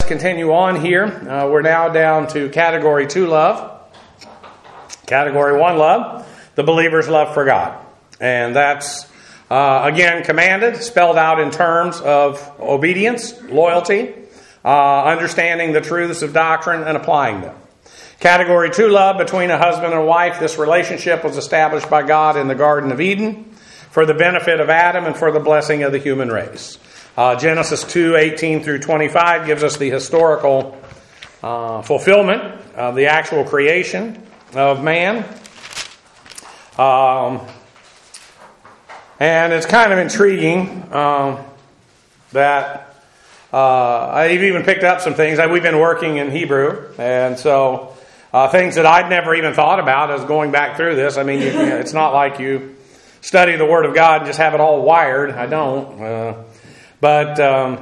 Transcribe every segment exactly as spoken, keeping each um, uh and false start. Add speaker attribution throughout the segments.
Speaker 1: continue on here. Uh, we're now down to category two love. Category one love, the believer's love for God. And that's, uh, again, commanded, spelled out in terms of obedience, loyalty, uh, understanding the truths of doctrine, and applying them. Category two love, between a husband and a wife. This relationship was established by God in the Garden of Eden for the benefit of Adam and for the blessing of the human race. Uh, Genesis two, eighteen through twenty-five gives us the historical uh, fulfillment of the actual creation of man. Um, and it's kind of intriguing um, that uh, I've even picked up some things. We've been working in Hebrew, and so uh, things that I'd never even thought about as going back through this. I mean, you, it's not like you study the Word of God and just have it all wired. I don't. Uh, but um,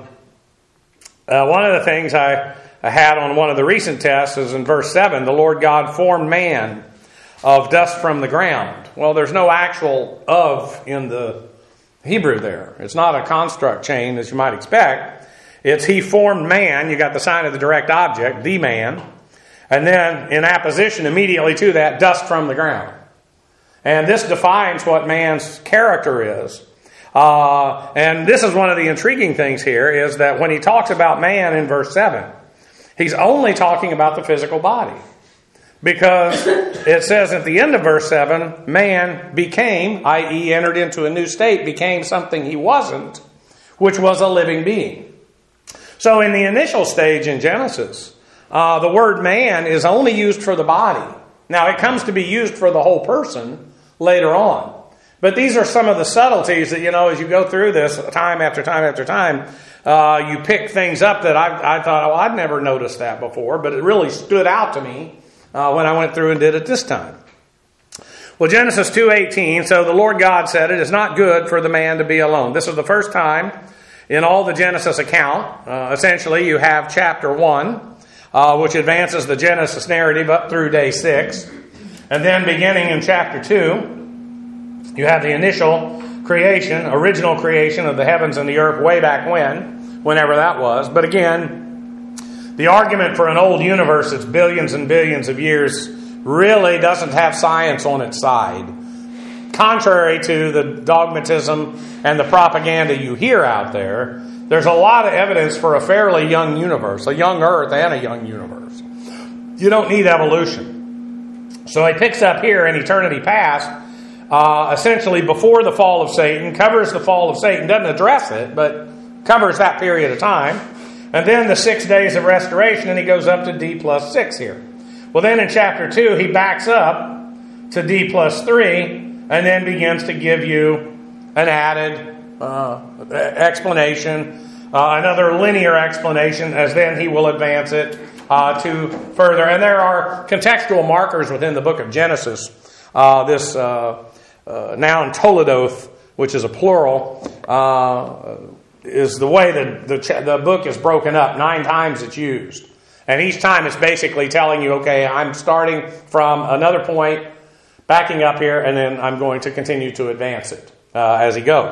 Speaker 1: uh, one of the things I, I had on one of the recent tests is in verse seven, the Lord God formed man of dust from the ground. Well, there's no actual of in the Hebrew there. It's not a construct chain as you might expect. It's he formed man. You got the sign of the direct object, the man. And then in apposition immediately to that, dust from the ground. And this defines what man's character is. Uh, and this is one of the intriguing things here, is that when he talks about man in verse seven, he's only talking about the physical body. Because it says at the end of verse seven, man became, that is entered into a new state, became something he wasn't, which was a living being. So in the initial stage in Genesis, uh, the word man is only used for the body. Now it comes to be used for the whole person later on. But these are some of the subtleties that, you know, as you go through this time after time after time, uh, you pick things up that I, I thought, oh, I'd never noticed that before, but it really stood out to me uh, when I went through and did it this time. Well, Genesis two eighteen, so the Lord God said, it is not good for the man to be alone. This is the first time in all the Genesis account. Uh, essentially, you have chapter one, uh, which advances the Genesis narrative up through day six. And then beginning in chapter two, you have the initial creation, original creation of the heavens and the earth way back when, whenever that was. But again, the argument for an old universe that's billions and billions of years really doesn't have science on its side. Contrary to the dogmatism and the propaganda you hear out there, there's a lot of evidence for a fairly young universe, a young earth and a young universe. You don't need evolution. So he picks up here in eternity past, Uh, essentially before the fall of Satan, covers the fall of Satan, doesn't address it, but covers that period of time. And then the six days of restoration, and he goes up to D plus six here. Well, then in chapter two, he backs up to D plus three, and then begins to give you an added uh, explanation, uh, another linear explanation, as then he will advance it uh, to further. And there are contextual markers within the book of Genesis. Uh, this uh, uh, noun toledoth, which is a plural, uh, is the way that the, ch- the book is broken up. Nine times it's used. And each time it's basically telling you, okay, I'm starting from another point, backing up here, and then I'm going to continue to advance it uh, as he goes.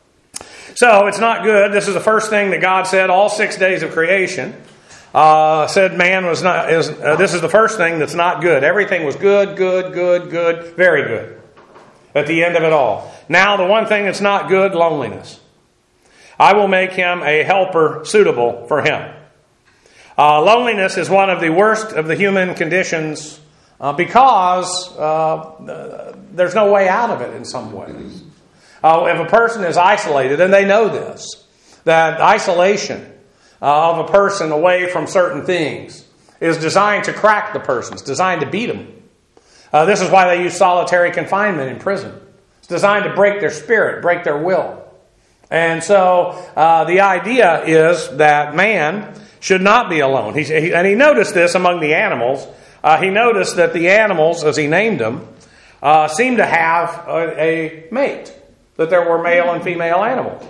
Speaker 1: So it's not good. This is the first thing that God said all six days of creation. Uh, said man was not, is, uh, this is the first thing that's not good. Everything was good, good, good, good, very good at the end of it all. Now the one thing that's not good, loneliness. I will make him a helper suitable for him. Uh, loneliness is one of the worst of the human conditions uh, because uh, there's no way out of it in some ways. Uh, if a person is isolated, and they know this, that isolation Uh, of a person away from certain things is designed to crack the person. It's designed to beat them. Uh, this is why they use solitary confinement in prison. It's designed to break their spirit, break their will. And so uh, the idea is that man should not be alone. He's, he, and he noticed this among the animals. Uh, he noticed that the animals, as he named them, uh, seemed to have a, a mate. That there were male and female animals.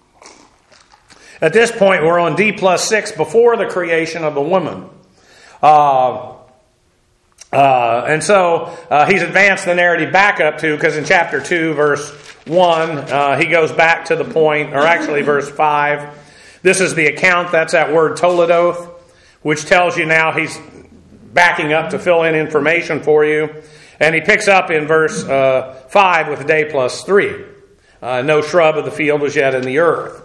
Speaker 1: At this point, we're on D plus six, before the creation of the woman. Uh, uh, and so uh, he's advanced the narrative back up to, because in chapter two, verse one, uh, he goes back to the point, or actually verse five. This is the account, that's that word toledoth. which tells you now he's backing up to fill in information for you. And he picks up in verse uh, five with day plus three. Uh, no shrub of the field was yet in the earth.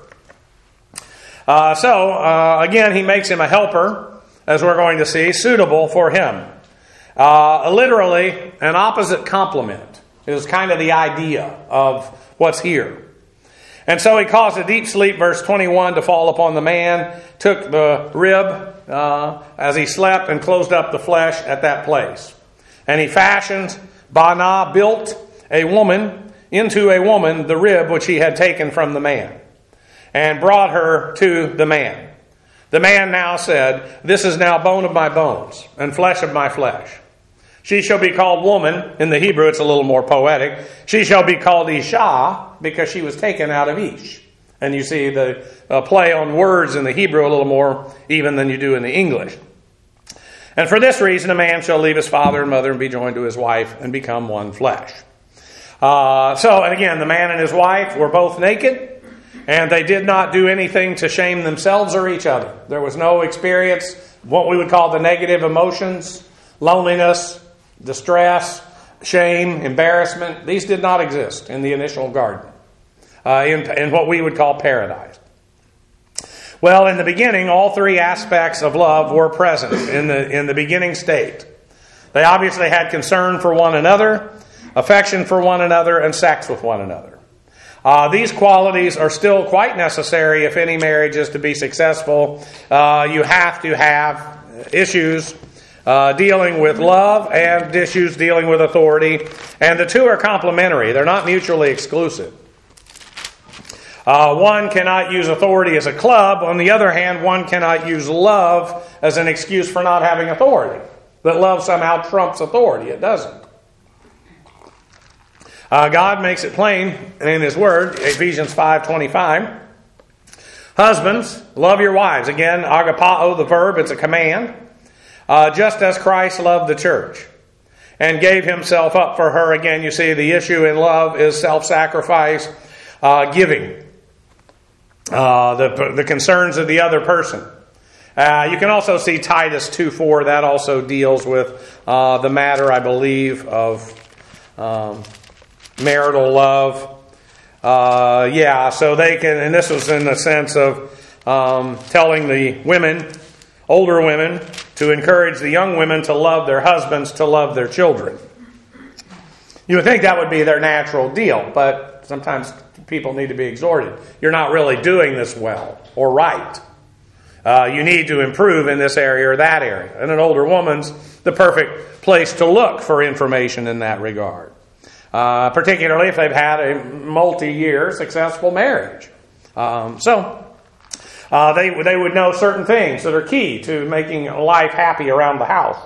Speaker 1: Uh, so, uh, again, he makes him a helper, as we're going to see, suitable for him. Uh, literally, an opposite complement is kind of the idea of what's here. And so he caused a deep sleep, verse twenty-one, to fall upon the man, took the rib uh, as he slept, and closed up the flesh at that place. And he fashioned, Bana built a woman, into a woman, the rib which he had taken from the man, and brought her to the man. The man now said, this is now bone of my bones, and flesh of my flesh. She shall be called woman. In the Hebrew, it's a little more poetic. She shall be called Isha, because she was taken out of Ish. And you see the uh, play on words in the Hebrew a little more even than you do in the English. And for this reason, a man shall leave his father and mother and be joined to his wife and become one flesh. Uh, so, and again, the man and his wife were both naked, and they did not do anything to shame themselves or each other. There was no experience, what we would call the negative emotions, loneliness, distress, shame, embarrassment. These did not exist in the initial garden, uh, in, in what we would call paradise. Well, in the beginning, all three aspects of love were present in the, in the beginning state. They obviously had concern for one another, affection for one another, and sex with one another. Uh, these qualities are still quite necessary if any marriage is to be successful. Uh, you have to have issues uh, dealing with love and issues dealing with authority. And the two are complementary. They're not mutually exclusive. Uh, one cannot use authority as a club. On the other hand, one cannot use love as an excuse for not having authority. That love somehow trumps authority. It doesn't. Uh, God makes it plain in His Word, Ephesians five twenty-five. Husbands, love your wives. Again, agapao, the verb, it's a command. Uh, just as Christ loved the church and gave Himself up for her. Again, you see the issue in love is self-sacrifice, uh, giving. Uh, the, the concerns of the other person. Uh, you can also see Titus two four. That also deals with uh, the matter, I believe, of um, marital love. Uh, yeah, so they can, and this was in the sense of um, telling the women, older women, to encourage the young women to love their husbands, to love their children. You would think that would be their natural deal, but sometimes people need to be exhorted. You're not really doing this well or right. Uh, you need to improve in this area or that area. And an older woman's the perfect place to look for information in that regard. Uh, particularly if they've had a multi-year successful marriage. Um, so, uh, they, they would know certain things that are key to making life happy around the house.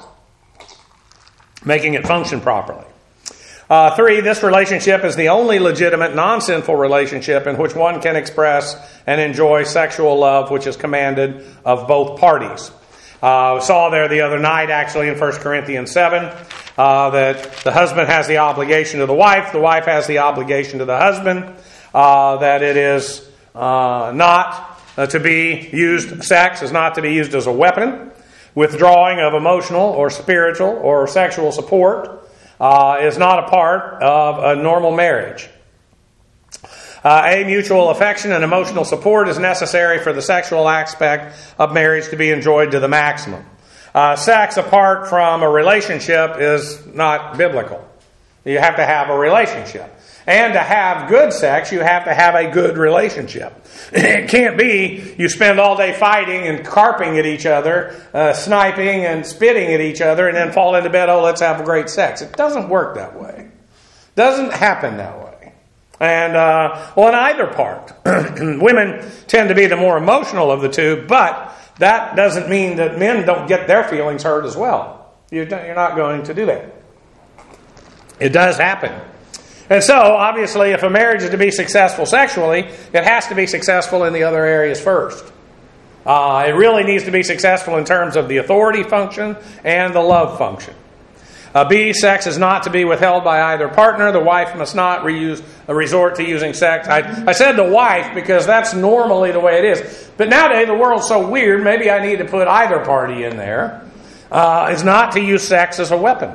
Speaker 1: Making it function properly. Uh, three, this relationship is the only legitimate, non-sinful relationship in which one can express and enjoy sexual love, which is commanded of both parties. Uh, we saw there the other night, actually, in First Corinthians seven, uh, that the husband has the obligation to the wife, the wife has the obligation to the husband, uh, that it is uh, not uh, to be used, sex is not to be used as a weapon. Withdrawing of emotional or spiritual or sexual support Uh, is not a part of a normal marriage. Uh, a mutual affection and emotional support is necessary for the sexual aspect of marriage to be enjoyed to the maximum. Uh, sex apart from a relationship is not biblical. You have to have a relationship. And to have good sex, you have to have a good relationship. It can't be you spend all day fighting and carping at each other, uh, sniping and spitting at each other, and then fall into bed, oh, let's have great sex. It doesn't work that way. It doesn't happen that way. And, uh, well, in either part, women tend to be the more emotional of the two, but that doesn't mean that men don't get their feelings hurt as well. You're not going to do that. It does happen. And so, obviously, if a marriage is to be successful sexually, it has to be successful in the other areas first. Uh, it really needs to be successful in terms of the authority function and the love function. Uh, B, sex is not to be withheld by either partner. The wife must not reuse, uh, resort to using sex. I, I said the wife because that's normally the way it is. But nowadays the world's so weird, maybe I need to put either party in there. Uh, is not to use sex as a weapon.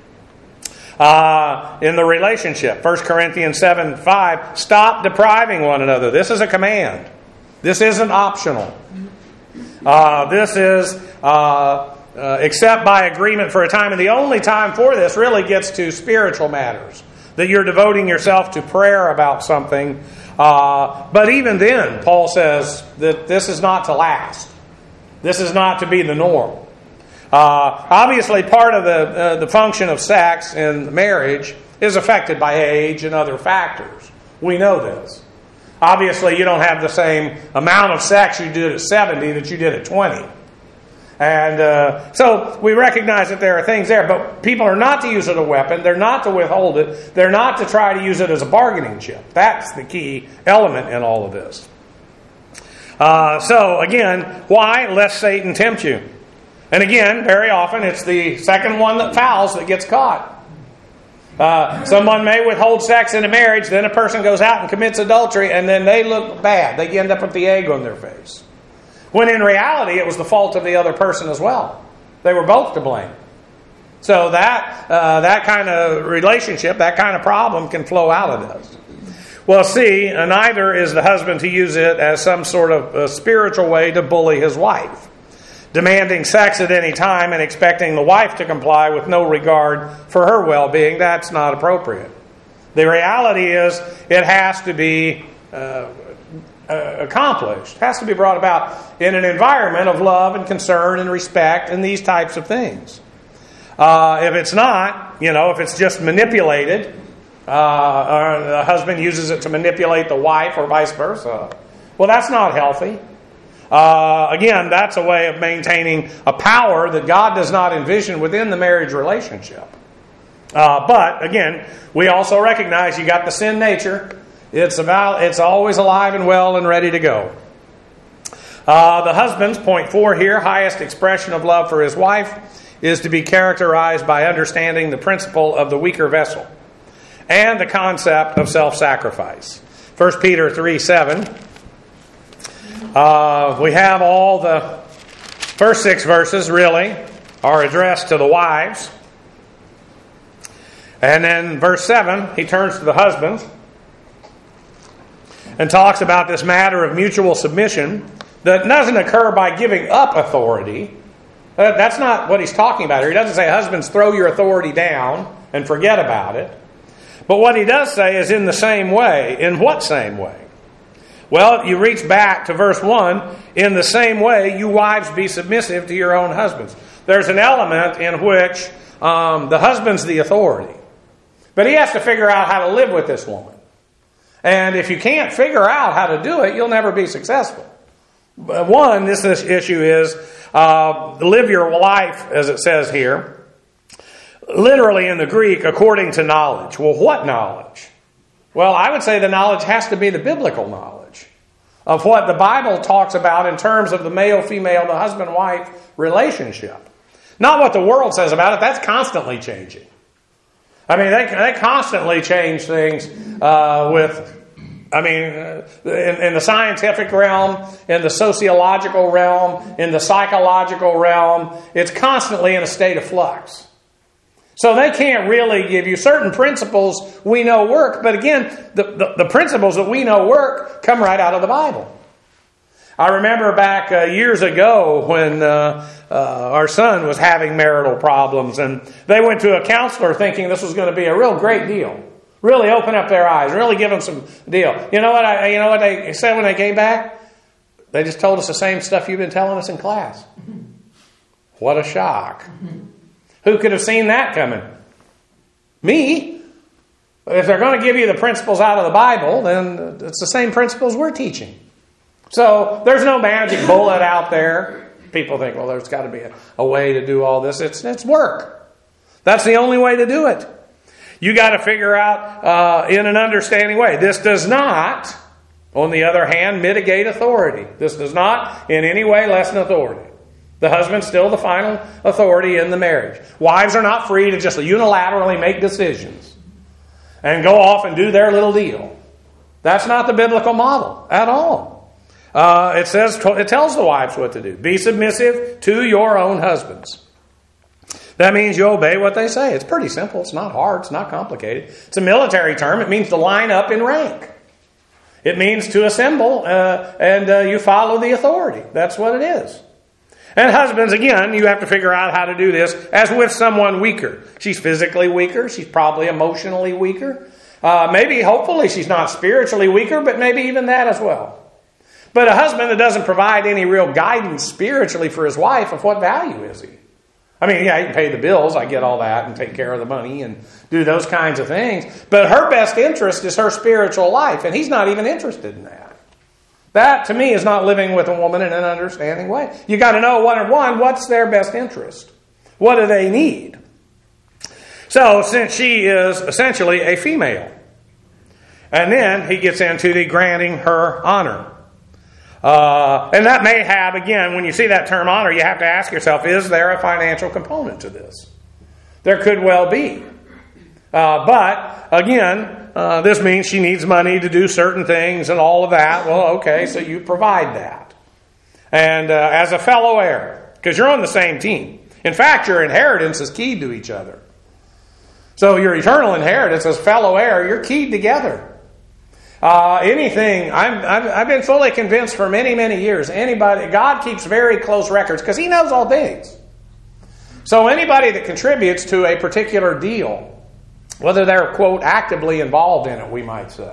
Speaker 1: Uh, in the relationship, First Corinthians seven five, stop depriving one another. This is a command. This isn't optional. Uh, this is uh, uh, except by agreement for a time. And the only time for this really gets to spiritual matters. That you're devoting yourself to prayer about something. Uh, but even then, Paul says that this is not to last. This is not to be the norm. Uh, obviously, part of the uh, the function of sex in marriage is affected by age and other factors. We know this. Obviously, you don't have the same amount of sex you did at seventy that you did at twenty. And uh, so we recognize that there are things there, but people are not to use it as a weapon. They're not to withhold it. They're not to try to use it as a bargaining chip. That's the key element in all of this. Uh, so, again, why? Lest Satan tempt you. And again, very often, it's the second one that fouls that gets caught. Uh, someone may withhold sex in a marriage, then a person goes out and commits adultery, and then they look bad. They end up with the egg on their face. When in reality, it was the fault of the other person as well. They were both to blame. So that uh, that kind of relationship, that kind of problem can flow out of this. Well, see, neither is the husband to use it as some sort of uh, spiritual way to bully his wife. Demanding sex at any time and expecting the wife to comply with no regard for her well-being, that's not appropriate. The reality is it has to be uh, accomplished. It has to be brought about in an environment of love and concern and respect and these types of things. Uh, if it's not, you know, if it's just manipulated, uh, or the husband uses it to manipulate the wife or vice versa, well, that's not healthy. Uh, again, that's a way of maintaining a power that God does not envision within the marriage relationship. Uh, but, again, we also recognize you got the sin nature. It's about, it's always alive and well and ready to go. Uh, the husband's, point four here, highest expression of love for his wife is to be characterized by understanding the principle of the weaker vessel and the concept of self-sacrifice. First Peter three seven. Uh, we have all the first six verses, really, are addressed to the wives. And then verse seven, he turns to the husbands and talks about this matter of mutual submission that doesn't occur by giving up authority. That's not what he's talking about here. He doesn't say, husbands, throw your authority down and forget about it. But what he does say is in the same way. In what same way? Well, you reach back to verse one, in the same way, you wives be submissive to your own husbands. There's an element in which um, the husband's the authority. But he has to figure out how to live with this woman. And if you can't figure out how to do it, you'll never be successful. One, this, this issue is, uh, live your life, as it says here, literally in the Greek, according to knowledge. Well, what knowledge? Well, I would say the knowledge has to be the biblical knowledge of what the Bible talks about in terms of the male-female, the husband-wife relationship. Not what the world says about it. That's constantly changing. I mean, they, they constantly change things uh, with, I mean, in, in the scientific realm, in the sociological realm, in the psychological realm. It's constantly in a state of flux. So they can't really give you certain principles we know work. But again, the, the, the principles that we know work come right out of the Bible. I remember back uh, years ago when uh, uh, our son was having marital problems. And they went to a counselor thinking this was going to be a real great deal. Really open up their eyes. Really give them some deal. You know what, I, you know what they said when they came back? They just told us the same stuff you've been telling us in class. What a shock. Who could have seen that coming? Me. If they're going to give you the principles out of the Bible, then it's the same principles we're teaching. So there's no magic bullet out there. People think, well, there's got to be a, a way to do all this. It's, it's work. That's the only way to do it. You got to figure out uh, in an understanding way. This does not, on the other hand, mitigate authority. This does not in any way lessen authority. The husband's still the final authority in the marriage. Wives are not free to just unilaterally make decisions and go off and do their little deal. That's not the biblical model at all. Uh, it says, it tells the wives what to do. Be submissive to your own husbands. That means you obey what they say. It's pretty simple. It's not hard. It's not complicated. It's a military term. It means to line up in rank. It means to assemble uh, and uh, you follow the authority. That's what it is. And husbands, again, you have to figure out how to do this as with someone weaker. She's physically weaker. She's probably emotionally weaker. Uh, maybe, hopefully, she's not spiritually weaker, but maybe even that as well. But a husband that doesn't provide any real guidance spiritually for his wife, of what value is he? I mean, yeah, he can pay the bills. I get all that and take care of the money and do those kinds of things. But her best interest is her spiritual life, and he's not even interested in that. That, to me, is not living with a woman in an understanding way. You got to know, one and one, what's their best interest? What do they need? So, since she is essentially a female, and then he gets into the granting her honor. Uh, and that may have, again, when you see that term honor, you have to ask yourself, is there a financial component to this? There could well be. Uh, but, again, uh, this means she needs money to do certain things and all of that. Well, okay, so you provide that. And uh, as a fellow heir, because you're on the same team. In fact, your inheritance is keyed to each other. So your eternal inheritance as fellow heir, you're keyed together. Uh, anything, I'm, I've, I've been fully convinced for many, many years, anybody, God keeps very close records because He knows all things. So anybody that contributes to a particular deal, whether they're, quote, actively involved in it, we might say.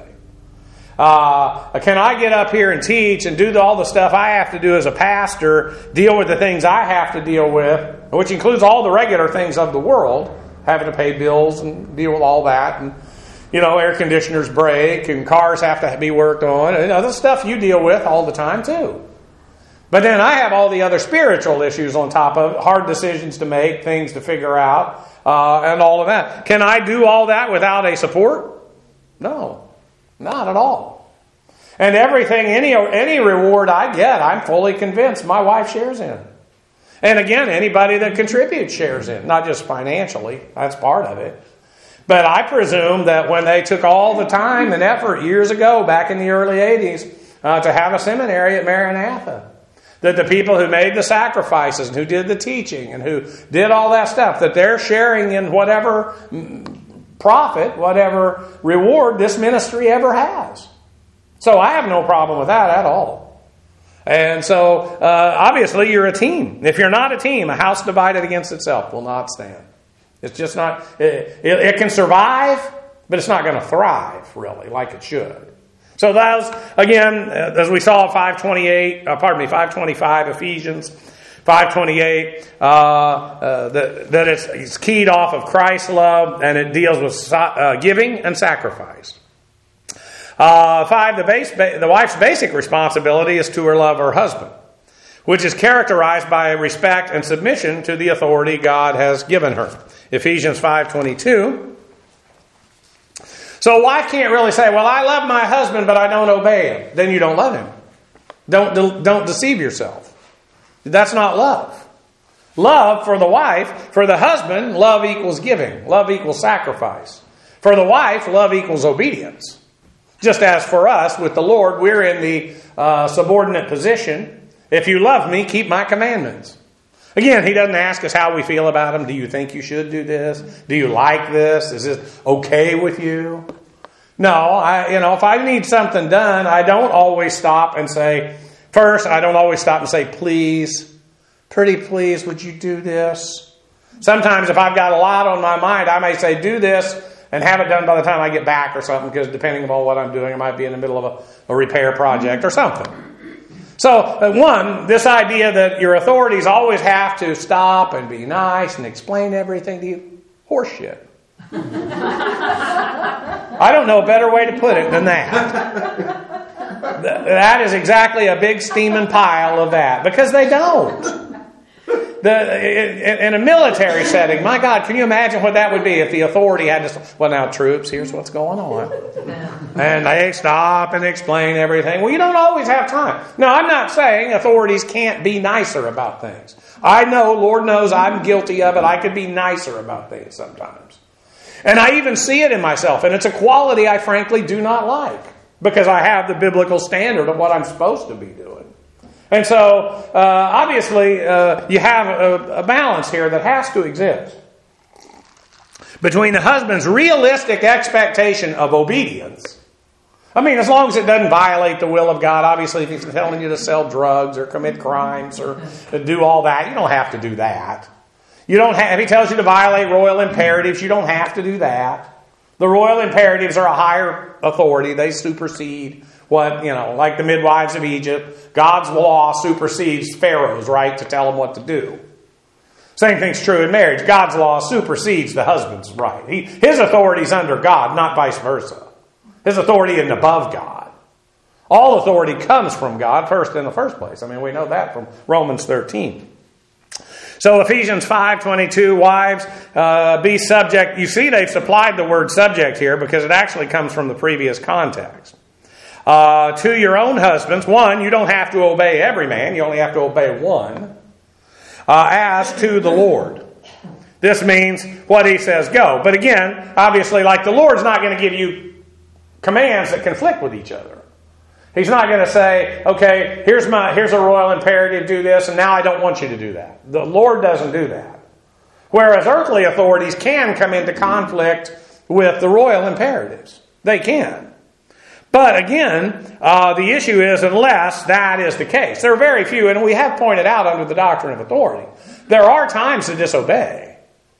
Speaker 1: Uh, can I get up here and teach and do all the stuff I have to do as a pastor, deal with the things I have to deal with, which includes all the regular things of the world, having to pay bills and deal with all that, and you know, air conditioners break and cars have to be worked on, and other stuff you deal with all the time too. But then I have all the other spiritual issues on top of it, hard decisions to make, things to figure out, uh, and all of that. Can I do all that without a support? No, not at all. And everything, any any reward I get, I'm fully convinced my wife shares in. And again, anybody that contributes shares in, not just financially. That's part of it. But I presume that when they took all the time and effort years ago, back in the early eighties, uh, to have a seminary at Maranatha, that the people who made the sacrifices and who did the teaching and who did all that stuff, that they're sharing in whatever profit, whatever reward this ministry ever has. So I have no problem with that at all. And so, uh, obviously, you're a team. If you're not a team, a house divided against itself will not stand. It's just not, it, it, it can survive, but it's not going to thrive, really, like it should. So that was, again, as we saw, five twenty-eight, uh, pardon me, five twenty-five, Ephesians, five twenty-eight, uh, uh, that, that it's, it's keyed off of Christ's love, and it deals with uh, giving and sacrifice. Uh, five, the, base, the wife's basic responsibility is to her love her husband, which is characterized by respect and submission to the authority God has given her. Ephesians five twenty-two. So a wife can't really say, well, I love my husband, but I don't obey him. Then you don't love him. Don't, don't deceive yourself. That's not love. Love for the wife, for the husband, love equals giving. Love equals sacrifice. For the wife, love equals obedience. Just as for us, with the Lord, we're in the uh, subordinate position. If you love me, keep my commandments. Again, he doesn't ask us how we feel about him. Do you think you should do this? Do you like this? Is this okay with you? No, I, you know, if I need something done, I don't always stop and say, first, I don't always stop and say, please, pretty please, would you do this? Sometimes if I've got a lot on my mind, I may say, do this, and have it done by the time I get back or something, because depending upon what I'm doing, I might be in the middle of a, a repair project or something. So, uh, one, this idea that your authorities always have to stop and be nice and explain everything to you, horseshit. I don't know a better way to put it than that. That is exactly a big steaming pile of that, because they don't. the, in a military setting, my God, can you imagine what that would be if the authority had to, well, now, troops, here's what's going on. And they stop and explain everything. Well, you don't always have time. Now, I'm not saying authorities can't be nicer about things. I know, Lord knows, I'm guilty of it. I could be nicer about things sometimes. And I even see it in myself. And it's a quality I frankly do not like, because I have the biblical standard of what I'm supposed to be doing. And so, uh, obviously, uh, you have a, a balance here that has to exist between the husband's realistic expectation of obedience. I mean, as long as it doesn't violate the will of God. Obviously, if he's telling you to sell drugs or commit crimes or do all that, you don't have to do that. You don't have, if he tells you to violate royal imperatives, you don't have to do that. The royal imperatives are a higher authority. They supersede what, you know, like the midwives of Egypt. God's law supersedes Pharaoh's right to tell them what to do. Same thing's true in marriage. God's law supersedes the husband's right. He, his authority is under God, not vice versa. His authority isn't above God. All authority comes from God first in the first place. I mean, we know that from Romans thirteen. So Ephesians five twenty-two, wives, uh, be subject. You see they've supplied the word subject here because it actually comes from the previous context. Uh, to your own husbands. One, you don't have to obey every man. You only have to obey one. Uh, as to the Lord. This means what he says, go. But again, obviously, like the Lord's not going to give you commands that conflict with each other. He's not going to say, okay, here's my here's a royal imperative, do this, and now I don't want you to do that. The Lord doesn't do that. Whereas earthly authorities can come into conflict with the royal imperatives. They can. But again, uh, the issue is unless that is the case. There are very few, and we have pointed out under the doctrine of authority, there are times to disobey.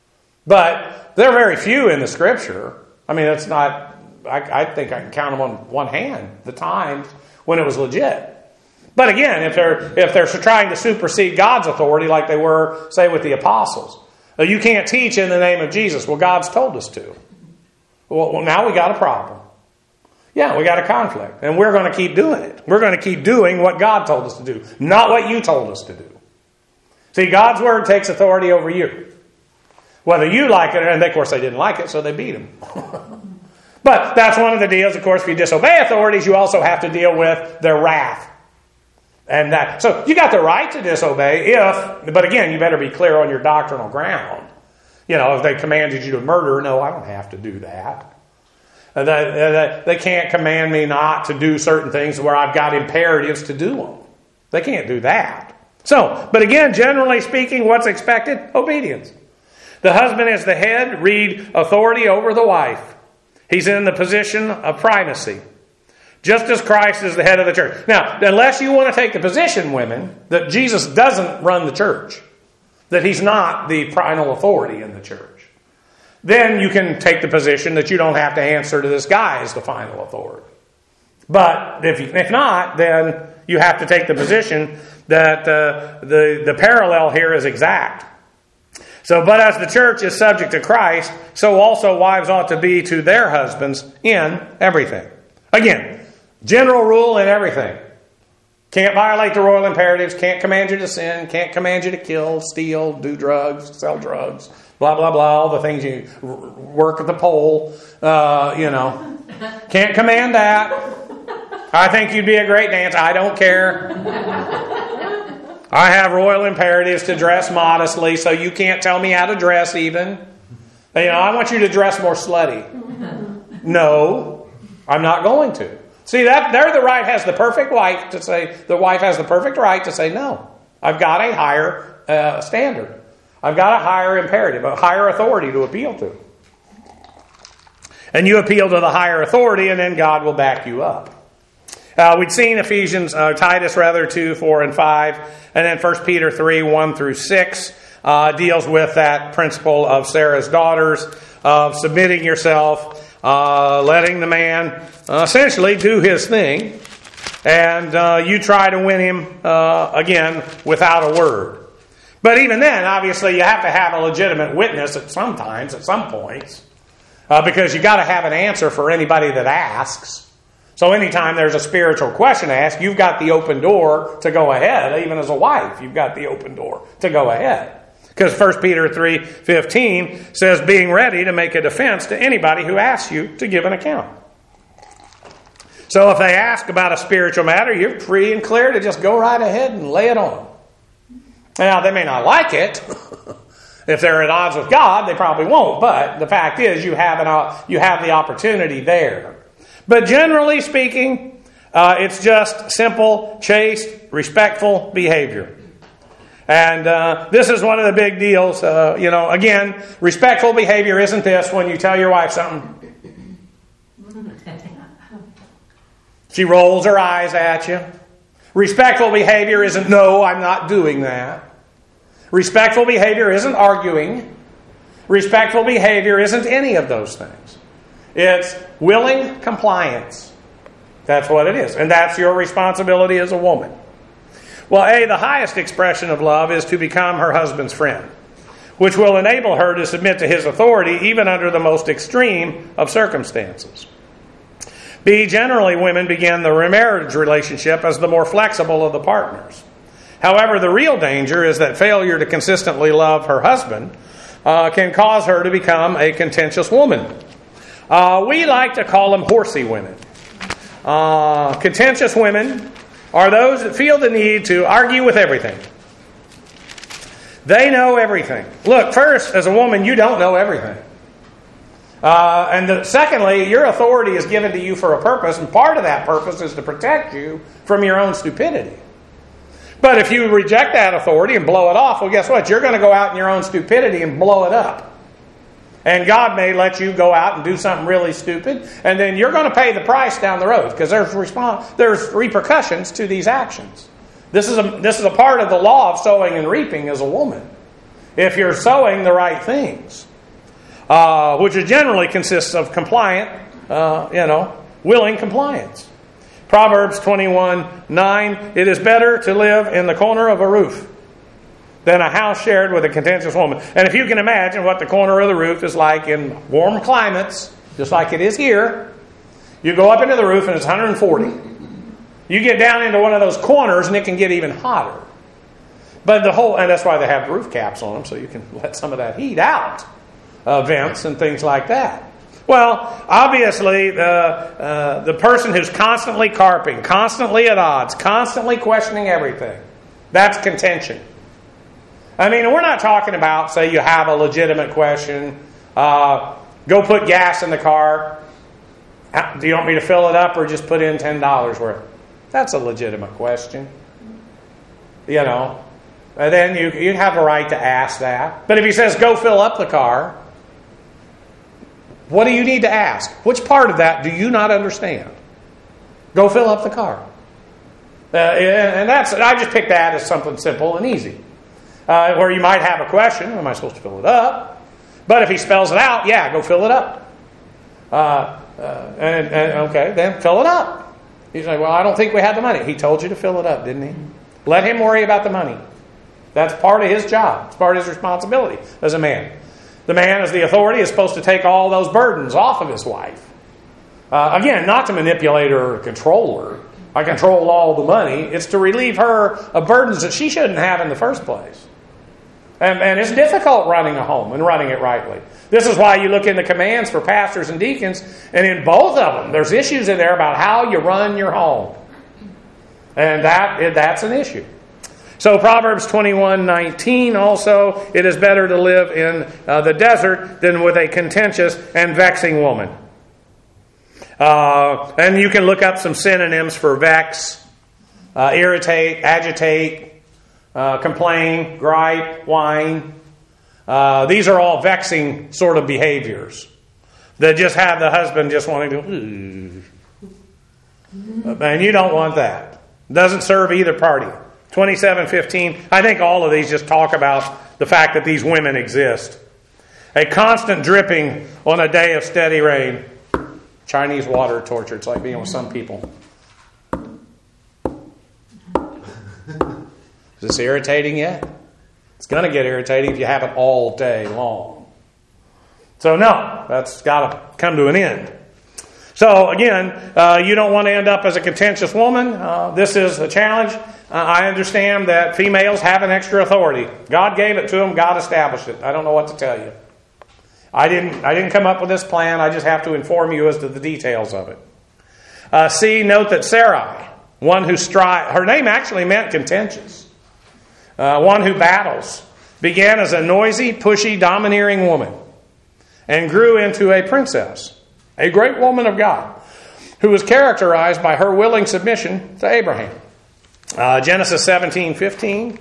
Speaker 1: But there are very few in the Scripture. I mean, it's not, I, I think I can count them on one hand, the times when it was legit. But again, if they're if they're trying to supersede God's authority like they were, say, with the apostles, you can't teach in the name of Jesus. Well, God's told us to. Well, well now we got a problem. Yeah, we got a conflict. And we're going to keep doing it. We're going to keep doing what God told us to do, not what you told us to do. See, God's word takes authority over you. Whether you like it, and of course they didn't like it, so they beat him. But that's one of the deals. Of course, if you disobey authorities, you also have to deal with their wrath. And that, so you got the right to disobey if, but again, you better be clear on your doctrinal ground. You know, if they commanded you to murder, no, I don't have to do that. They, they can't command me not to do certain things where I've got imperatives to do them. They can't do that. So, but again, generally speaking, what's expected? Obedience. The husband is the head, read authority over the wife. He's in the position of primacy. Just as Christ is the head of the church. Now, unless you want to take the position, women, that Jesus doesn't run the church, that he's not the final authority in the church, then you can take the position that you don't have to answer to this guy as the final authority. But if, if not, then you have to take the position that uh, the, the parallel here is exact. So, but as the church is subject to Christ, so also wives ought to be to their husbands in everything. Again, general rule in everything. Can't violate the royal imperatives, can't command you to sin, can't command you to kill, steal, do drugs, sell drugs, blah, blah, blah, all the things you work at the pole, uh, you know. Can't command that. I think you'd be a great dancer. I don't care. I have royal imperatives to dress modestly, so you can't tell me how to dress even. You know, I want you to dress more slutty. No, I'm not going to. See, that there the right has the perfect wife to say, the wife has the perfect right to say, no, I've got a higher uh, standard. I've got a higher imperative, a higher authority to appeal to. And you appeal to the higher authority, and then God will back you up. Uh, we'd seen Ephesians, uh, Titus rather, two, four, and five. And then First Peter three, one through six uh, deals with that principle of Sarah's daughters, of submitting yourself, uh, letting the man uh, essentially do his thing. And uh, you try to win him, uh, again, without a word. But even then, obviously, you have to have a legitimate witness at some times, at some points. Uh, because you got to have an answer for anybody that asks. So anytime there's a spiritual question asked, you've got the open door to go ahead. Even as a wife, you've got the open door to go ahead. Because First Peter three fifteen says, being ready to make a defense to anybody who asks you to give an account. So if they ask about a spiritual matter, you're free and clear to just go right ahead and lay it on them. Now, they may not like it. If they're at odds with God, they probably won't. But the fact is, you have an, you have the opportunity there. But generally speaking, uh, it's just simple, chaste, respectful behavior. And uh, this is one of the big deals. Uh, you know, again, respectful behavior isn't this when you tell your wife something. She rolls her eyes at you. Respectful behavior isn't, no, I'm not doing that. Respectful behavior isn't arguing. Respectful behavior isn't any of those things. It's willing compliance. That's what it is. And that's your responsibility as a woman. Well, A, the highest expression of love is to become her husband's friend, which will enable her to submit to his authority even under the most extreme of circumstances. B, generally women begin the remarriage relationship as the more flexible of the partners. However, the real danger is that failure to consistently love her husband uh, can cause her to become a contentious woman. Uh, we like to call them horsey women. Uh, contentious women are those that feel the need to argue with everything. They know everything. Look, first, as a woman, you don't know everything. Uh, and the, secondly, your authority is given to you for a purpose, and part of that purpose is to protect you from your own stupidity. But if you reject that authority and blow it off, well, guess what? You're going to go out in your own stupidity and blow it up. And God may let you go out and do something really stupid, and then you're going to pay the price down the road, because there's response, there's repercussions to these actions. This is a this is a part of the law of sowing and reaping as a woman. If you're sowing the right things, uh, which generally consists of compliant, uh, you know, willing compliance. Proverbs twenty-one nine, it is better to live in the corner of a roof than a house shared with a contentious woman. And if you can imagine what the corner of the roof is like in warm climates, just like it is here, you go up into the roof and it's one hundred forty. You get down into one of those corners and it can get even hotter. But the whole, and that's why they have roof caps on them, so you can let some of that heat out, uh, vents and things like that. Well, obviously, the uh, the person who's constantly carping, constantly at odds, constantly questioning everything, that's contention. I mean, we're not talking about, say, you have a legitimate question. Uh, go put gas in the car. Do you want me to fill it up or just put in ten dollars worth? That's a legitimate question. You know, and then you you have a right to ask that. But if he says, go fill up the car, what do you need to ask? Which part of that do you not understand? Go fill up the car. Uh, and that's I just picked that as something simple and easy. Uh, where you might have a question, am I supposed to fill it up? But if he spells it out, yeah, go fill it up. Uh, uh, and, and okay, then fill it up. He's like, well, I don't think we have the money. He told you to fill it up, didn't he? Let him worry about the money. That's part of his job. It's part of his responsibility as a man. The man, as the authority, is supposed to take all those burdens off of his wife. Uh, again, not to manipulate her or control her. I control all the money. It's to relieve her of burdens that she shouldn't have in the first place. And, and it's difficult running a home and running it rightly. This is why you look in the commands for pastors and deacons, and in both of them, there's issues in there about how you run your home. And that that's an issue. So Proverbs twenty-one nineteen also, it is better to live in uh, the desert than with a contentious and vexing woman. Uh, and you can look up some synonyms for vex, uh, irritate, agitate, uh, complain, gripe, whine. Uh, these are all vexing sort of behaviors that just have the husband just wanting to, ooh. And you don't want that. Doesn't serve either party. twenty-seven fifteen, I think all of these just talk about the fact that these women exist. A constant dripping on a day of steady rain. Chinese water torture. It's like being with some people. Is this irritating yet? It's going to get irritating if you have it all day long. So no, that's got to come to an end. So again, uh, you don't want to end up as a contentious woman. Uh, this is a challenge. Uh, I understand that females have an extra authority. God gave it to them. God established it. I don't know what to tell you. I didn't. I didn't come up with this plan. I just have to inform you as to the details of it. Uh, C. Note that Sarai, one who strives. Her name actually meant contentious. Uh, one who battles. Began as a noisy, pushy, domineering woman and grew into a princess, a great woman of God, who was characterized by her willing submission to Abraham. Uh, Genesis seventeen fifteen.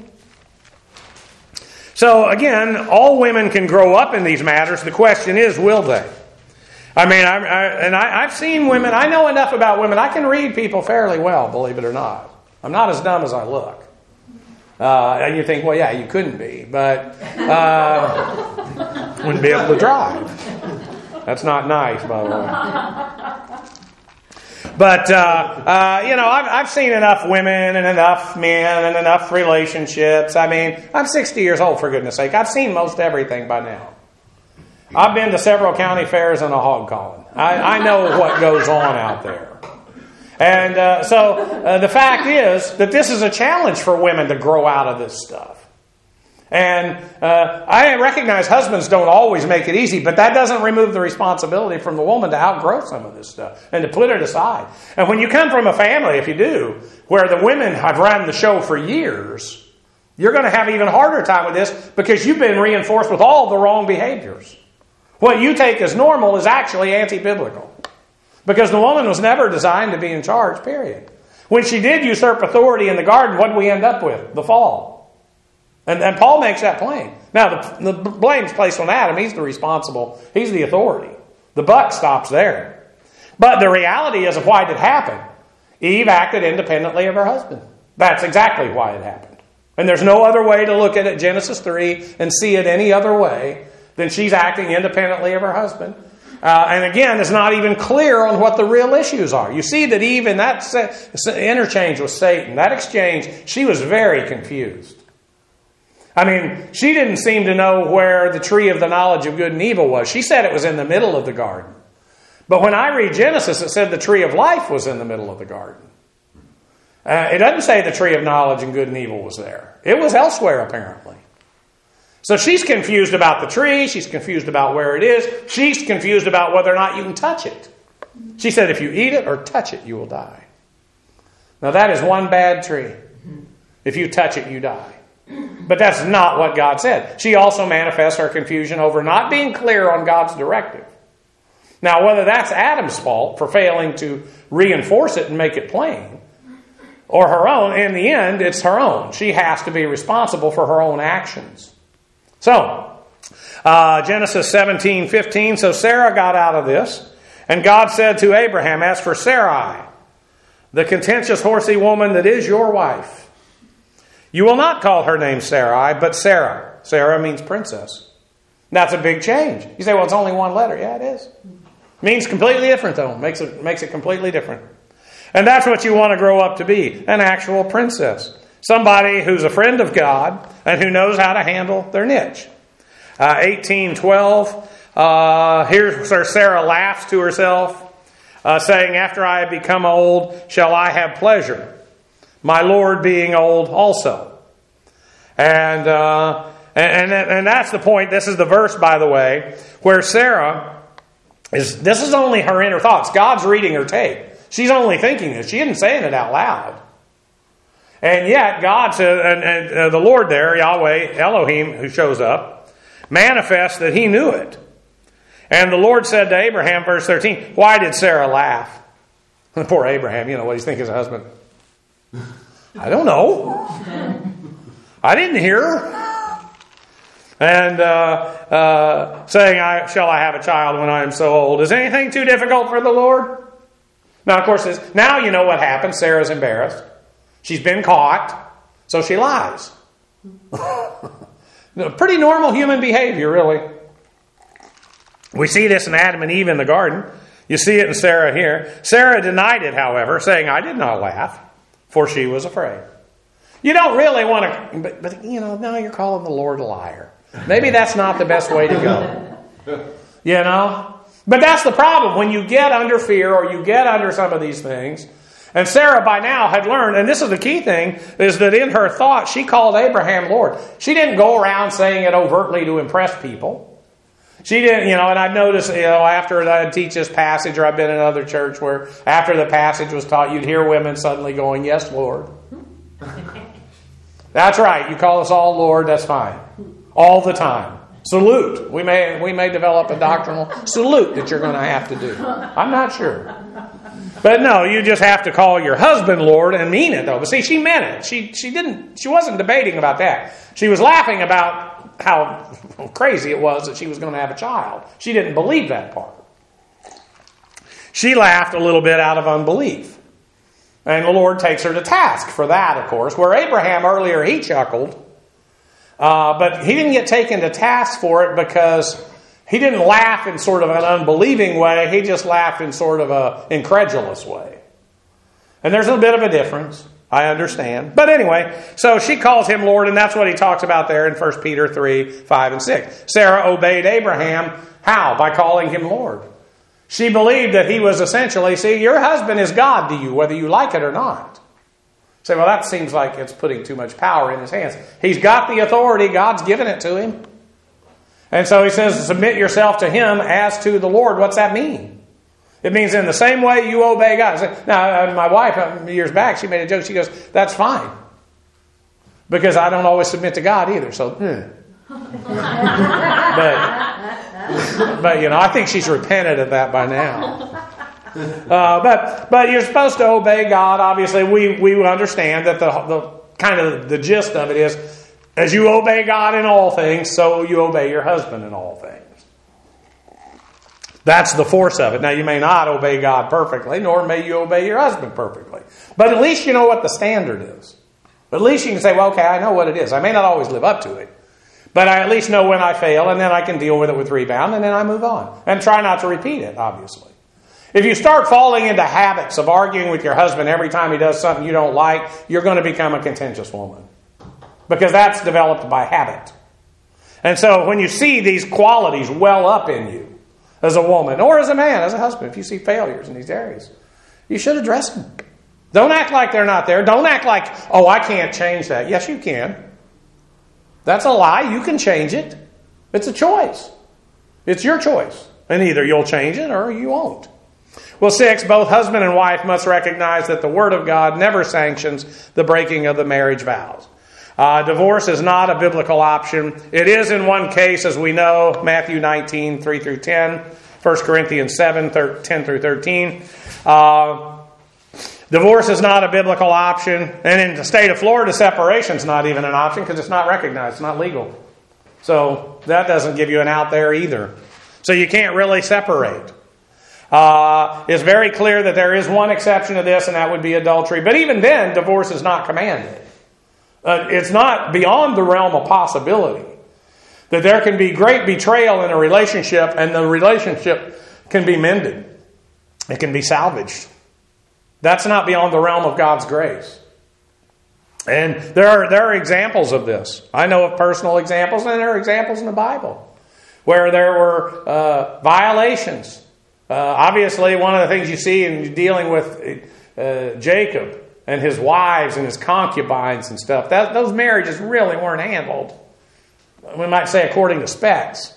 Speaker 1: So again, all women can grow up in these matters. The question is, will they? I mean, I, I, and I, I've seen women, I know enough about women, I can read people fairly well, believe it or not. I'm not as dumb as I look. Uh, and you think, well, yeah, you couldn't be, but uh, wouldn't be able to drive. That's not nice, by the way. But, uh, uh, you know, I've, I've seen enough women and enough men and enough relationships. I mean, I'm sixty years old, for goodness sake. I've seen most everything by now. I've been to several county fairs and a hog calling. I, I know what goes on out there. And uh, so uh, the fact is that this is a challenge for women to grow out of this stuff. And uh, I recognize husbands don't always make it easy, but that doesn't remove the responsibility from the woman to outgrow some of this stuff and to put it aside. And when you come from a family, if you do, where the women have run the show for years, you're going to have an even harder time with this because you've been reinforced with all the wrong behaviors. What you take as normal is actually anti-biblical. Because the woman was never designed to be in charge, period. When she did usurp authority in the garden, what did we end up with? The fall. And, and Paul makes that plain. Now, the, the blame's placed on Adam. He's the responsible. He's the authority. The buck stops there. But the reality is of why it did happen. Eve acted independently of her husband. That's exactly why it happened. And there's no other way to look at it, Genesis three, and see it any other way than she's acting independently of her husband. Uh, and again, it's not even clear on what the real issues are. You see that Eve in that interchange with Satan, that exchange, she was very confused. I mean, she didn't seem to know where the tree of the knowledge of good and evil was. She said it was in the middle of the garden. But when I read Genesis, it said the tree of life was in the middle of the garden. Uh, it doesn't say the tree of knowledge and good and evil was there. It was elsewhere, apparently. So she's confused about the tree. She's confused about where it is. She's confused about whether or not you can touch it. She said, if you eat it or touch it, you will die. Now that is one bad tree. If you touch it, you die. But that's not what God said. She also manifests her confusion over not being clear on God's directive. Now, whether that's Adam's fault for failing to reinforce it and make it plain, or her own, in the end, it's her own. She has to be responsible for her own actions. So, uh, Genesis seventeen fifteen, so Sarah got out of this, and God said to Abraham, as for Sarai, the contentious, horsey woman that is your wife, you will not call her name Sarai, but Sarah. Sarah means princess. That's a big change. You say, well, it's only one letter. Yeah, it is. Means completely different, though. Makes it, makes it completely different. And that's what you want to grow up to be, an actual princess. Somebody who's a friend of God and who knows how to handle their niche. Uh, eighteen twelve, uh, here's where Sarah laughs to herself, uh, saying, after I have become old, shall I have pleasure? My Lord being old also. And, uh, and, and that's the point. This is the verse, by the way, where Sarah is, this is only her inner thoughts. God's reading her tape. She's only thinking this. She isn't saying it out loud. And yet, God said, and, and uh, the Lord there, Yahweh, Elohim, who shows up, manifests that he knew it. And the Lord said to Abraham, verse thirteen, why did Sarah laugh? Poor Abraham, you know what he's thinking his husband. I don't know. I didn't hear. And uh, uh, saying, I, shall I have a child when I am so old? Is anything too difficult for the Lord? Now, of course, now you know what happened. Sarah's embarrassed. She's been caught, so she lies. Pretty normal human behavior, really. We see this in Adam and Eve in the garden. You see it in Sarah here. Sarah denied it, however, saying, I did not laugh, for she was afraid. You don't really want to, but, but you know, now you're calling the Lord a liar. Maybe that's not the best way to go. You know? But that's the problem. When you get under fear or you get under some of these things, and Sarah by now had learned, and this is the key thing, is that in her thought, she called Abraham Lord. She didn't go around saying it overtly to impress people. She didn't, you know, and I've noticed, you know, after I teach this passage, or I've been in another church where after the passage was taught, you'd hear women suddenly going, yes, Lord. That's right. You call us all Lord, that's fine. All the time. Salute. We may we may develop a doctrinal salute that you're going to have to do. I'm not sure. But no, you just have to call your husband Lord and mean it, though. But see, she meant it. She she didn't. She wasn't debating about that. She was laughing about how crazy it was that she was going to have a child. She didn't believe that part. She laughed a little bit out of unbelief. And the Lord takes her to task for that, of course. Where Abraham earlier, he chuckled. Uh, but he didn't get taken to task for it because he didn't laugh in sort of an unbelieving way. He just laughed in sort of an incredulous way. And there's a bit of a difference. I understand. But anyway, so she calls him Lord, and that's what he talks about there in First Peter three, five, and six. Sarah obeyed Abraham. How? By calling him Lord. She believed that he was essentially, see, your husband is God to you, whether you like it or not. Say, well, that seems like it's putting too much power in his hands. He's got the authority. God's given it to him. And so he says, submit yourself to him as to the Lord. What's that mean? It means in the same way you obey God. Now, my wife, years back, she made a joke. She goes, that's fine. Because I don't always submit to God either. So, hmm. but, but, you know, I think she's repented of that by now. Uh, but but you're supposed to obey God. Obviously, we, we understand that the, the kind of the gist of it is, as you obey God in all things, so you obey your husband in all things. That's the force of it. Now, you may not obey God perfectly, nor may you obey your husband perfectly. But at least you know what the standard is. At least you can say, well, okay, I know what it is. I may not always live up to it. But I at least know when I fail, and then I can deal with it with rebound, and then I move on. And try not to repeat it, obviously. If you start falling into habits of arguing with your husband every time he does something you don't like, you're going to become a contentious woman. Because that's developed by habit. And so when you see these qualities well up in you as a woman, or as a man, as a husband, if you see failures in these areas, you should address them. Don't act like they're not there. Don't act like, oh, I can't change that. Yes, you can. That's a lie. You can change it. It's a choice. It's your choice. And either you'll change it or you won't. Well, six, both husband and wife must recognize that the Word of God never sanctions the breaking of the marriage vows. Uh, divorce is not a biblical option. It is in one case, as we know, Matthew nineteen, three through ten, First Corinthians seven, ten through thirteen. Uh, divorce is not a biblical option. And in the state of Florida, separation is not even an option because it's not recognized. It's not legal. So that doesn't give you an out there either. So you can't really separate. Uh, it's very clear that there is one exception to this, and that would be adultery. But even then, divorce is not commanded. Uh, it's not beyond the realm of possibility that there can be great betrayal in a relationship, and the relationship can be mended. It can be salvaged. That's not beyond the realm of God's grace. And there are there are examples of this. I know of personal examples, and there are examples in the Bible where there were uh, violations. Uh, obviously, one of the things you see in dealing with uh, Jacob and his wives and his concubines and stuff, that, those marriages really weren't handled, we might say, according to specs.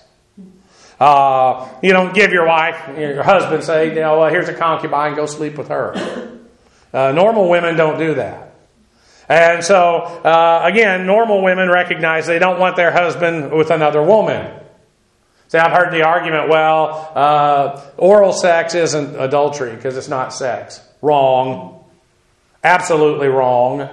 Speaker 1: Uh, you don't give your wife, your husband, say, you know, well, here's a concubine, go sleep with her. Uh, normal women don't do that. And so, uh, again, normal women recognize they don't want their husband with another woman. See, I've heard the argument, well, uh, oral sex isn't adultery because it's not sex. Wrong. Absolutely wrong.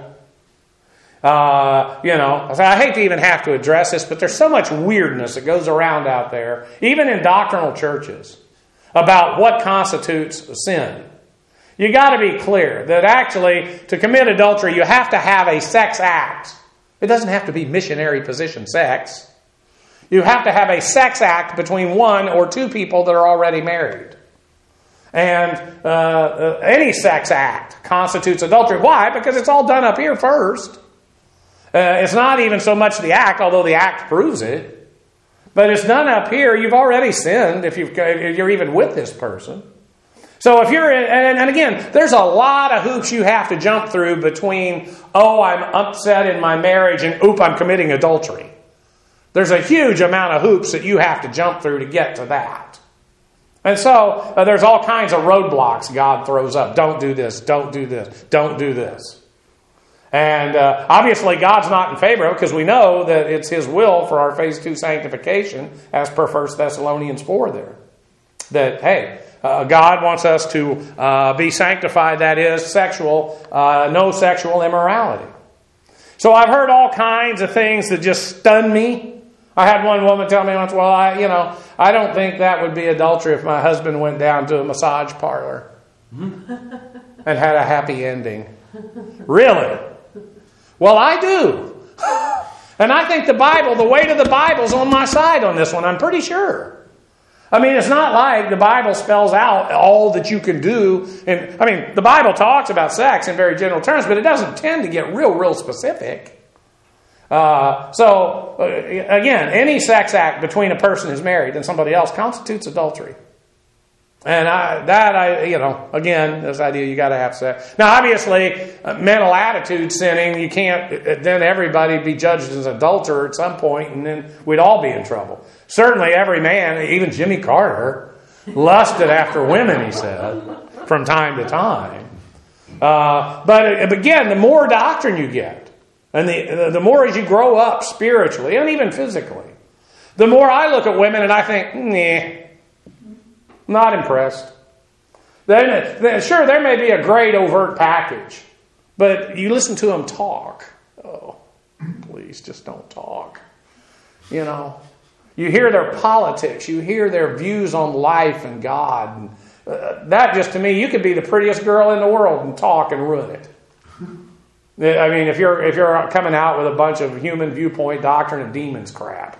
Speaker 1: Uh, you know, I hate to even have to address this, but there's so much weirdness that goes around out there, even in doctrinal churches, about what constitutes sin. You got to be clear that actually, to commit adultery, you have to have a sex act. It doesn't have to be missionary position sex. You have to have a sex act between one or two people that are already married. And uh, any sex act constitutes adultery. Why? Because it's all done up here first. Uh, it's not even so much the act, although the act proves it. But it's done up here. You've already sinned if, you've, if you're even with this person. So if you're, in, and, and again, there's a lot of hoops you have to jump through between, oh, I'm upset in my marriage, and oop, I'm committing adultery. There's a huge amount of hoops that you have to jump through to get to that. And so uh, there's all kinds of roadblocks God throws up. Don't do this, don't do this, don't do this. And uh, obviously God's not in favor of it, because we know that it's His will for our phase two sanctification, as per First Thessalonians four there. That, hey, uh, God wants us to uh, be sanctified, that is, sexual, uh, no sexual immorality. So I've heard all kinds of things that just stun me. I had one woman tell me once, well, I, you know, I don't think that would be adultery if my husband went down to a massage parlor and had a happy ending. Really? Well, I do. And I think the Bible, the weight of the Bible's on my side on this one, I'm pretty sure. I mean, it's not like the Bible spells out all that you can do. And I mean, the Bible talks about sex in very general terms, but it doesn't tend to get real, real specific. Uh, so, uh, again, any sex act between a person who's married and somebody else constitutes adultery. And I, that, I, you know, again, this idea you got to have sex. Now, obviously, uh, mental attitude sinning, you can't, then everybody be judged as an adulterer at some point, and then we'd all be in trouble. Certainly every man, even Jimmy Carter, lusted after women, he said, from time to time. Uh, but again, the more doctrine you get, and the, the more as you grow up spiritually, and even physically, the more I look at women and I think, nah, not impressed. Then, then, sure, there may be a great overt package, but you listen to them talk. Oh, please, just don't talk. You know, you hear their politics, you hear their views on life and God. And, uh, that just, to me, you could be the prettiest girl in the world and talk and ruin it. I mean, if you're if you're coming out with a bunch of human viewpoint doctrine of demons crap.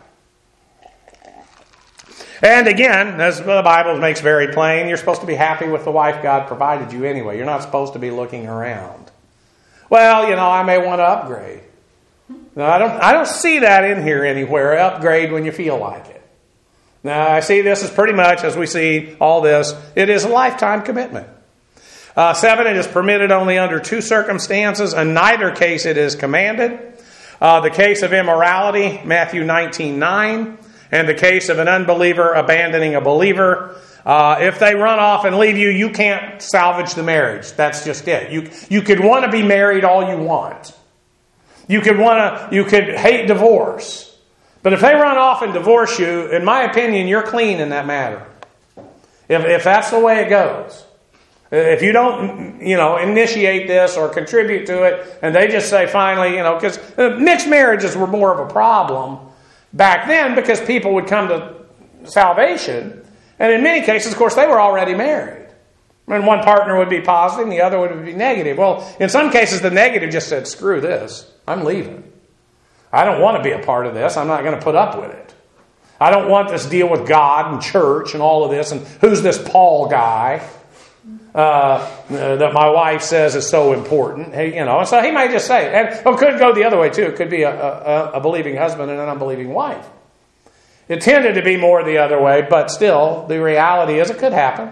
Speaker 1: And again, as the Bible makes very plain, you're supposed to be happy with the wife God provided you anyway. You're not supposed to be looking around. Well, you know, I may want to upgrade. No, I don't I don't see that in here anywhere. Upgrade when you feel like it. Now, I see this as pretty much, as we see all this, it is a lifetime commitment. Uh, seven, it is permitted only under two circumstances. In neither case it is commanded. Uh, the case of immorality, Matthew nineteen nine. And the case of an unbeliever abandoning a believer. Uh, if they run off and leave you, you can't salvage the marriage. That's just it. You you could want to be married all you want. You could want to. You could hate divorce. But if they run off and divorce you, in my opinion, you're clean in that matter. If if that's the way it goes. If you don't, you know, initiate this or contribute to it, and they just say finally, you know, because mixed marriages were more of a problem back then because people would come to salvation. And in many cases, of course, they were already married. And one partner would be positive and the other would be negative. Well, in some cases, the negative just said, screw this. I'm leaving. I don't want to be a part of this. I'm not going to put up with it. I don't want this deal with God and church and all of this. And who's this Paul guy uh, that my wife says is so important? Hey, you know, so he might just say it. And it could go the other way too. It could be a, a, a believing husband and an unbelieving wife. It tended to be more the other way, but still, the reality is it could happen.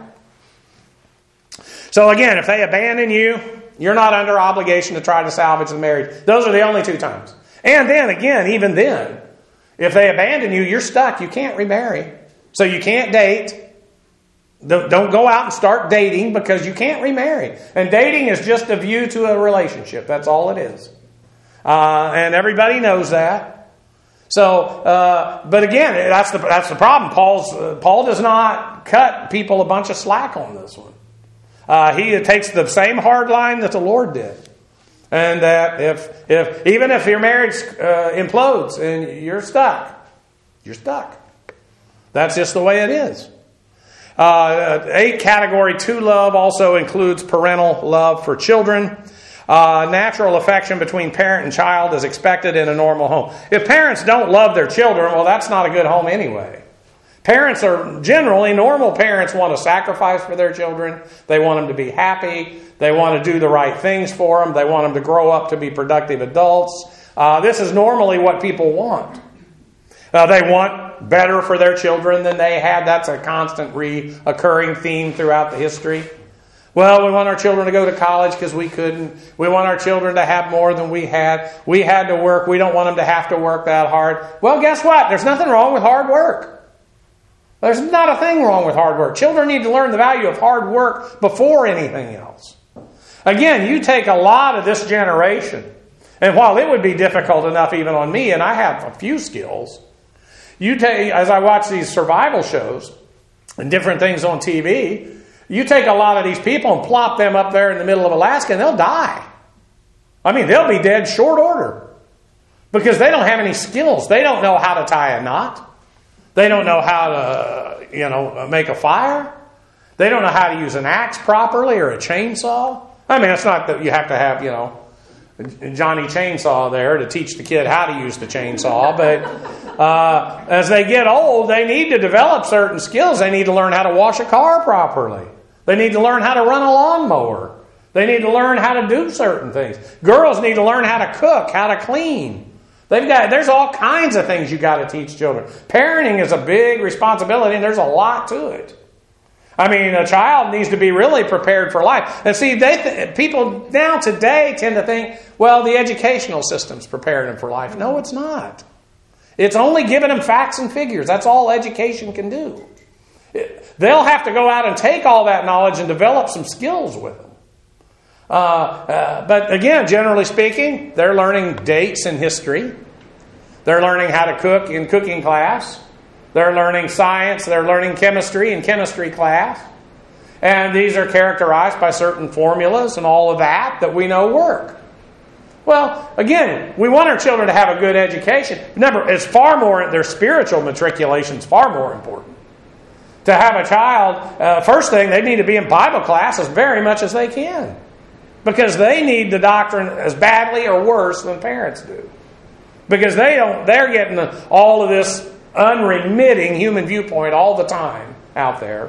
Speaker 1: So again, if they abandon you, you're not under obligation to try to salvage the marriage. Those are the only two times. And then again, even then, if they abandon you, you're stuck. You can't remarry. So you can't date. Don't go out and start dating because you can't remarry. And dating is just a view to a relationship. That's all it is. Uh, and everybody knows that. So, uh, but again, that's the that's the problem. Paul's uh, Paul does not cut people a bunch of slack on this one. Uh, he takes the same hard line that the Lord did, and that if if even if your marriage uh, implodes and you're stuck, you're stuck. That's just the way it is. Uh, eight, category two love also includes parental love for children. Uh, natural affection between parent and child is expected in a normal home. If parents don't love their children, well, that's not a good home anyway. Parents are generally, normal parents want to sacrifice for their children. They want them to be happy. They want to do the right things for them. They want them to grow up to be productive adults. Uh, this is normally what people want. Uh, they want want better for their children than they had. That's a constant reoccurring theme throughout the history. Well, we want our children to go to college because we couldn't. We want our children to have more than we had. We had to work. We don't want them to have to work that hard. Well, guess what? There's nothing wrong with hard work. There's not a thing wrong with hard work. Children need to learn the value of hard work before anything else. Again, you take a lot of this generation, and while it would be difficult enough even on me, and I have a few skills, you take, as I watch these survival shows and different things on T V, you take a lot of these people and plop them up there in the middle of Alaska and they'll die. I mean, they'll be dead short order because they don't have any skills. They don't know how to tie a knot. They don't know how to, you know, make a fire. They don't know how to use an axe properly or a chainsaw. I mean, it's not that you have to have, you know, Johnny Chainsaw there to teach the kid how to use the chainsaw, but uh, as they get old, they need to develop certain skills. They need to learn how to wash a car properly. They need to learn how to run a lawnmower. They need to learn how to do certain things. Girls need to learn how to cook, how to clean. They've got there's all kinds of things you got to teach children. Parenting is a big responsibility, and there's a lot to it. I mean, a child needs to be really prepared for life. And see, they th- people now today tend to think, well, the educational system's preparing them for life. No, it's not. It's only giving them facts and figures. That's all education can do. It, they'll have to go out and take all that knowledge and develop some skills with them. Uh, uh, but again, generally speaking, they're learning dates in history. They're learning how to cook in cooking class. They're learning science, they're learning chemistry in chemistry class. And these are characterized by certain formulas and all of that that we know work. Well, again, we want our children to have a good education. Remember, it's far more, their spiritual matriculation is far more important. To have a child, uh, first thing, they need to be in Bible class as very much as they can. Because they need the doctrine as badly or worse than parents do. Because they don't, they're getting all of this unremitting human viewpoint all the time out there.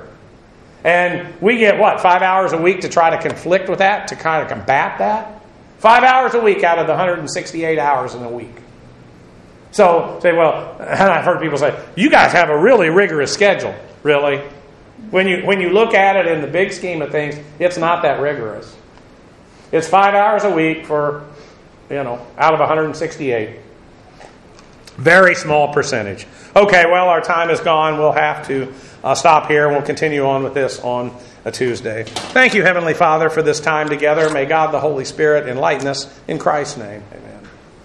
Speaker 1: And we get, what, five hours a week to try to conflict with that, to kind of combat that? Five hours a week out of the one hundred sixty-eight hours in a week. So, say, well, and I've heard people say, you guys have a really rigorous schedule. Really? When you, when you look at it in the big scheme of things, it's not that rigorous. It's five hours a week for, you know, out of one hundred sixty-eight. Very small percentage. Okay, well, our time is gone. We'll have to uh, stop here, and we'll continue on with this on a Tuesday. Thank you, Heavenly Father, for this time together. May God the Holy Spirit enlighten us in Christ's name. Amen.